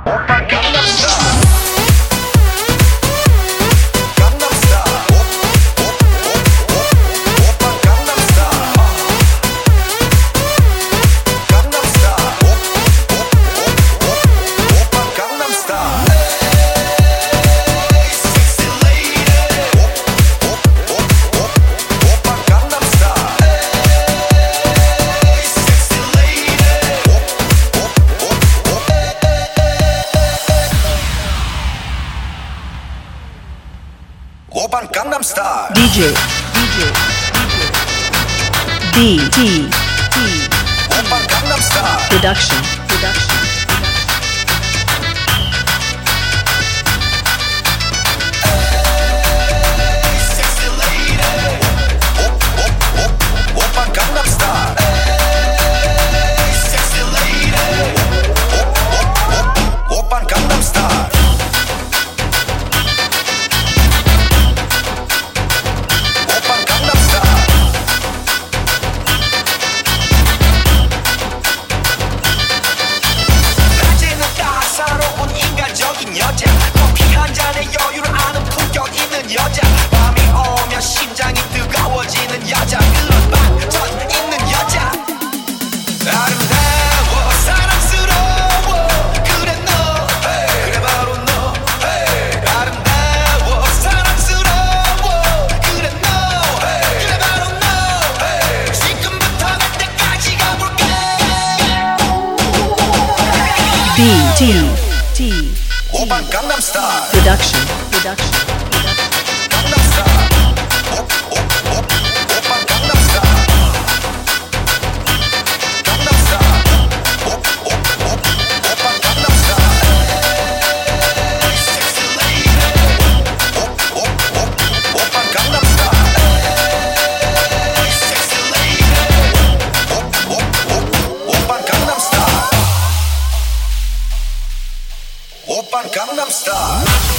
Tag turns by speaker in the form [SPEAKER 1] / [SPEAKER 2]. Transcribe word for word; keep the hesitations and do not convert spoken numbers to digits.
[SPEAKER 1] Oppan Gangnam Style.
[SPEAKER 2] D J, D J, D T T
[SPEAKER 1] Oppan Gangnam Style.
[SPEAKER 2] Production, Production.
[SPEAKER 1] Sexy lady. Op, op, op, Oppan Gangnam Style. Sexy lady. Op, op, op, Oppan Gangnam Style. 여자 커피 한 잔에 여유를 아는 품격 있는 여자 밤이 오면 심장이 뜨거워지는 여자 그런 반전 있는 여자 아름다워 사랑스러워 그래 너 hey. 그래 바로 너 hey. 아름다워 사랑스러워 그래 너 hey. 그래 바로 너 hey. 지금부터 갈 때까지 가볼게
[SPEAKER 2] D T T
[SPEAKER 1] Oppan Gangnam Style.
[SPEAKER 2] Production, Production.
[SPEAKER 1] Gangnam Style. Op, op, op, Oppan Gangnam Style. Gangnam Style. Op, op, op, Oppan Gangnam Style. Sexy lady. Op, op, op, Oppan Gangnam Style. Sexy lady. Op, op, op, Oppan Gangnam Style. Oppan Gangnam Style.